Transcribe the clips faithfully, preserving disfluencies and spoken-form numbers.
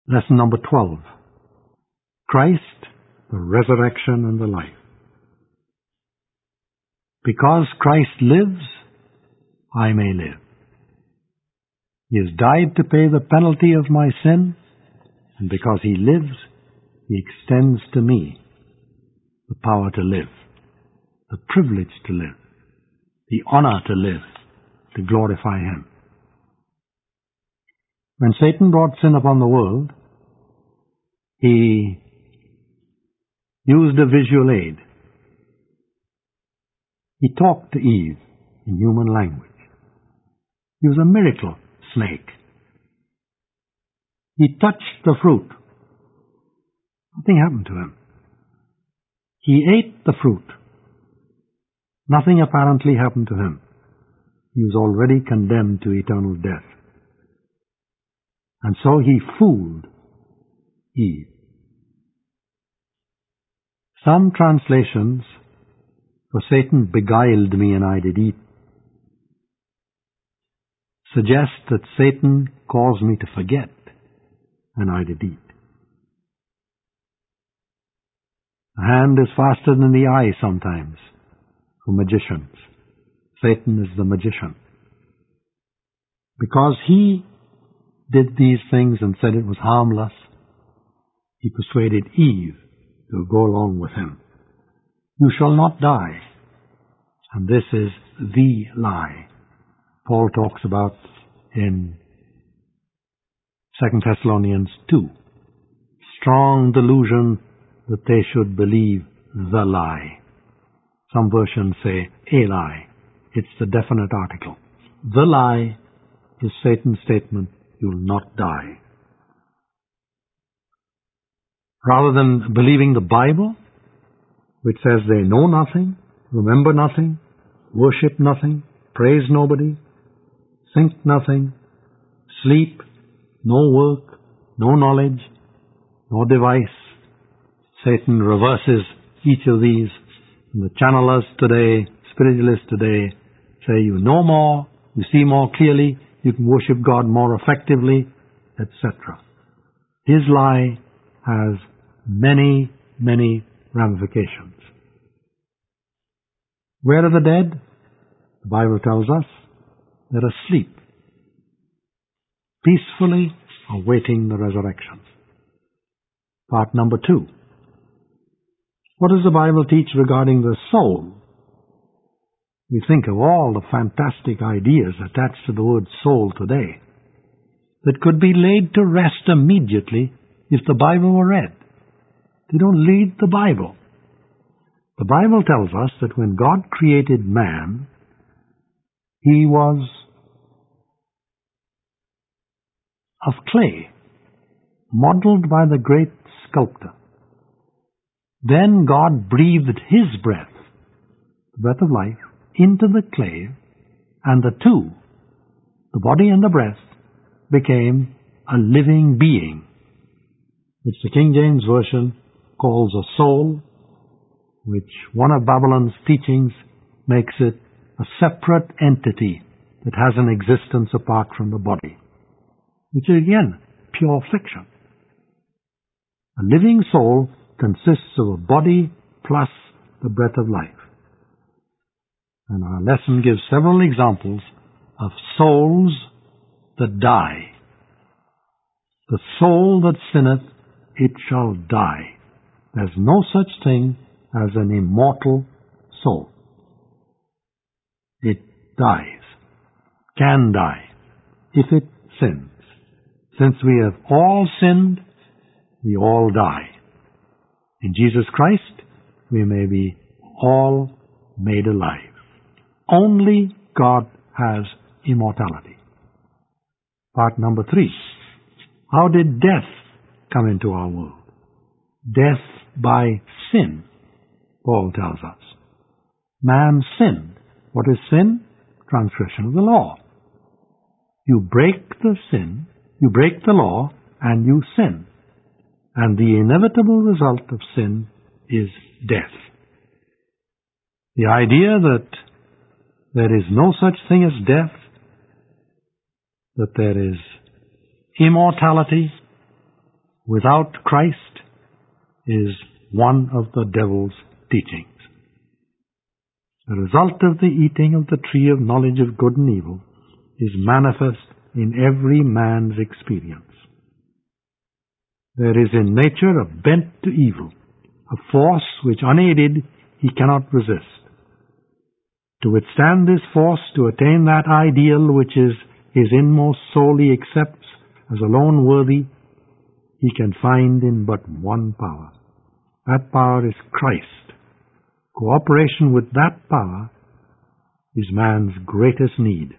Lesson number twelve. Christ, the resurrection and the life. Because Christ lives, I may live. He has died to pay the penalty of my sin, and because He lives, He extends to me the power to live, the privilege to live, the honor to live, to glorify Him. When Satan brought sin upon the world, he used a visual aid. He talked to Eve in human language. He was a miracle snake. He touched the fruit. Nothing happened to him. He ate the fruit. Nothing apparently happened to him. He was already condemned to eternal death. And so he fooled Eve. Some translations, for Satan beguiled me and I did eat, suggest that Satan caused me to forget and I did eat. The hand is faster than the eye sometimes for magicians. Satan is the magician. Because he did these things and said it was harmless, he persuaded Eve to go along with him. You shall not die. And this is the lie Paul talks about in Second Thessalonians two. Strong delusion that they should believe the lie. Some versions say a lie. It's the definite article. The lie is Satan's statement, you will not die. Rather than believing the Bible, which says they know nothing, remember nothing, worship nothing, praise nobody, think nothing, sleep, no work, no knowledge, no device, Satan reverses each of these. And the channelers today, spiritualists today, say you know more, you see more clearly, you can worship God more effectively, et cetera. His lie has many, many ramifications. Where are the dead? The Bible tells us they're asleep, peacefully awaiting the resurrection. Part number two. What does the Bible teach regarding the soul? We think of all the fantastic ideas attached to the word soul today that could be laid to rest immediately if the Bible were read. They don't read the Bible. The Bible tells us that when God created man, he was of clay, modeled by the great sculptor. Then God breathed His breath, the breath of life, into the clay, and the two, the body and the breath, became a living being, which the King James Version calls a soul, which one of Babylon's teachings makes it a separate entity that has an existence apart from the body, which is again pure fiction. A living soul consists of a body plus the breath of life. And our lesson gives several examples of souls that die. The soul that sinneth, it shall die. There's no such thing as an immortal soul. It dies, can die, if it sins. Since we have all sinned, we all die. In Jesus Christ, we may be all made alive. Only God has immortality. Part number three. How did death come into our world? Death by sin, Paul tells us. Man sinned. What is sin? Transgression of the law. You break the sin, you break the law, and you sin. And the inevitable result of sin is death. The idea that there is no such thing as death, that there is immortality, without Christ is one of the devil's teachings. The result of the eating of the tree of knowledge of good and evil is manifest in every man's experience. There is in nature a bent to evil, a force which unaided he cannot resist. To withstand this force, to attain that ideal which is his inmost soul he accepts as alone worthy, he can find in but one power. That power is Christ. Cooperation with that power is man's greatest need.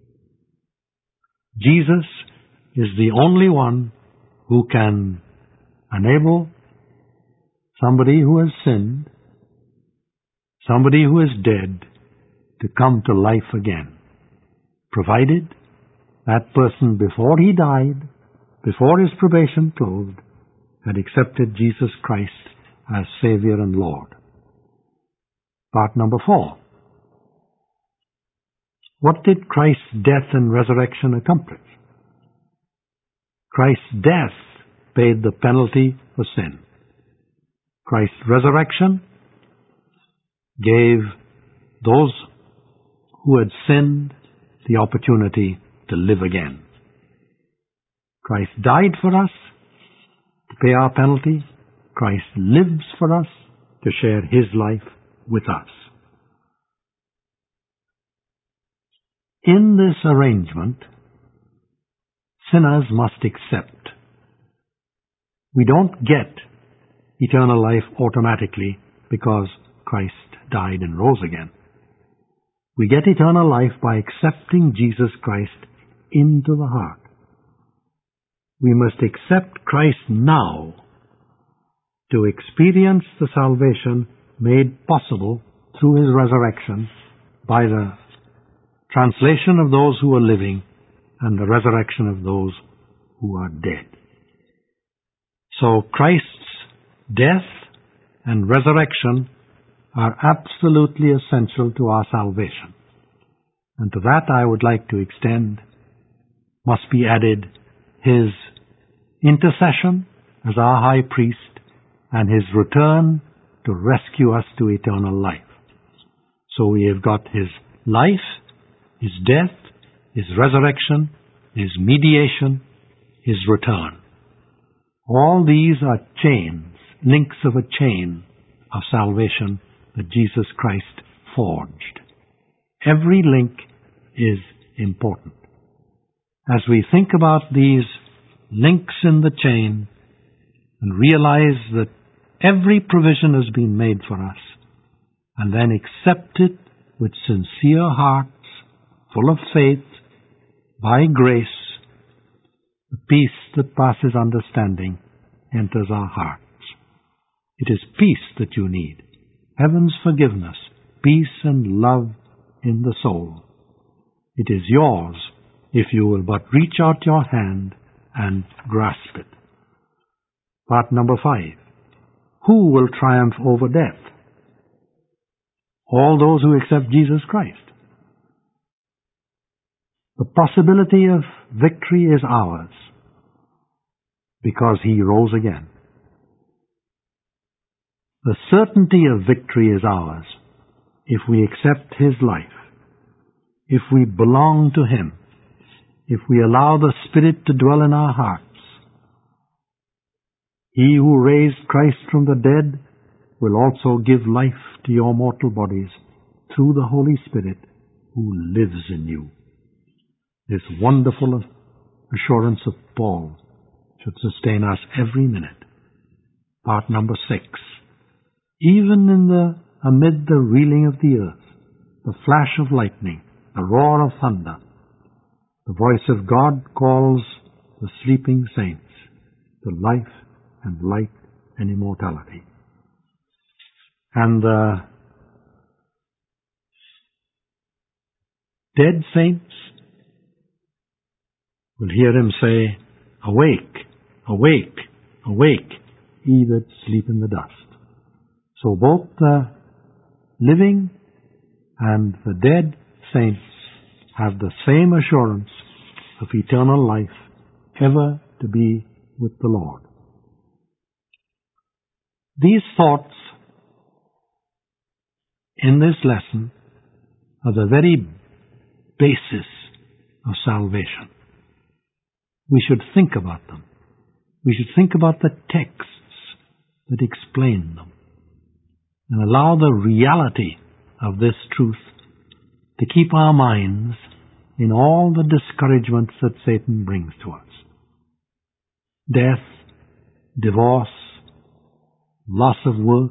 Jesus is the only one who can enable somebody who has sinned, somebody who is dead, to come to life again, provided that person before he died, before his probation closed, had accepted Jesus Christ as Savior and Lord. Part number four. What did Christ's death and resurrection accomplish? Christ's death paid the penalty for sin. Christ's resurrection gave those who had sinned the opportunity to live again. Christ died for us to pay our penalty. Christ lives for us to share His life with us. In this arrangement, sinners must accept. We don't get eternal life automatically because Christ died and rose again. We get eternal life by accepting Jesus Christ into the heart. We must accept Christ now to experience the salvation made possible through His resurrection by the translation of those who are living and the resurrection of those who are dead. So Christ's death and resurrection are absolutely essential to our salvation. And to that I would like to extend, must be added, His intercession as our high priest and His return to rescue us to eternal life. So we have got His life, His death, His resurrection, His mediation, His return. All these are chains, links of a chain of salvation that Jesus Christ forged. Every link is important. As we think about these links in the chain and realize that every provision has been made for us, and then accept it with sincere hearts, full of faith, by grace, the peace that passes understanding enters our hearts. It is peace that you need, heaven's forgiveness, peace and love in the soul. It is yours if you will but reach out your hand and grasp it. Part number five. Who will triumph over death? All those who accept Jesus Christ. The possibility of victory is ours because He rose again. The certainty of victory is ours if we accept His life, if we belong to Him, if we allow the Spirit to dwell in our hearts. He who raised Christ from the dead will also give life to your mortal bodies through the Holy Spirit who lives in you. This wonderful assurance of Paul should sustain us every minute. Part number six. Even in the amid the reeling of the earth, the flash of lightning, the roar of thunder, the voice of God calls the sleeping saints to life and light and immortality. And the dead saints will hear Him say, "Awake, awake, awake, ye that sleep in the dust." So both the living and the dead saints have the same assurance of eternal life, ever to be with the Lord. These thoughts in this lesson are the very basis of salvation. We should think about them. We should think about the texts that explain them and allow the reality of this truth to keep our minds in all the discouragements that Satan brings to us. Death, divorce, loss of work,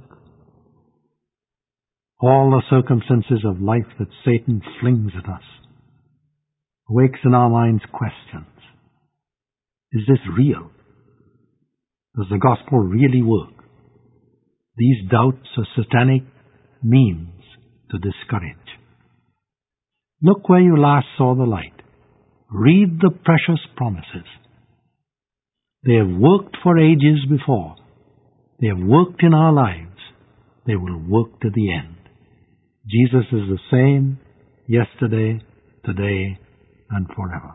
all the circumstances of life that Satan flings at us, awakes in our minds questions. Is this real? Does the gospel really work? These doubts are satanic means to discourage. Look where you last saw the light. Read the precious promises. They have worked for ages before. They have worked in our lives. They will work to the end. Jesus is the same yesterday, today, and forever.